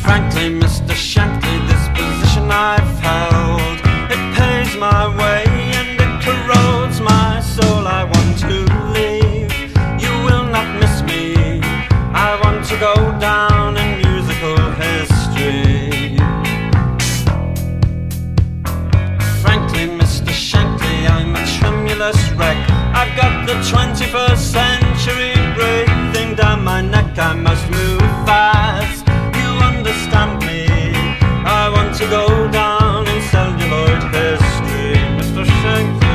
Frankly, Mr. Shankly, this position I've held, it pays my way and it corrodes my soul. I want to leave, you will not miss me. I want to go down in musical history. Frankly, Mr. Shankly, I'm a tremulous wreck. I've got the 21st century breathing down my neck. I must move fast, you understand me. I want to go down in celluloid history, Mr. Shankly.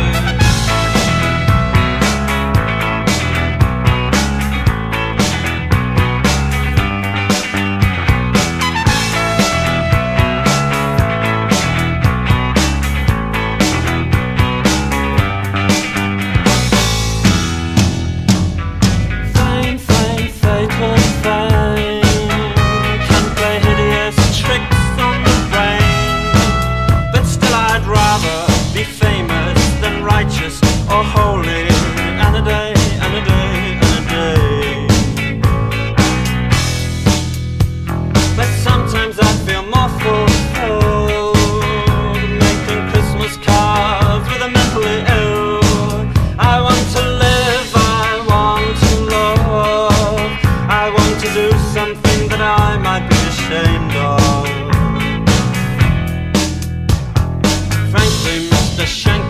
Or holy, and a day, and a day, and a day. But sometimes I feel more fulfilled making Christmas cards with a mentally ill. I want to live, I want to love, I want to do something that I might be ashamed of. Frankly, Mr. Shankly,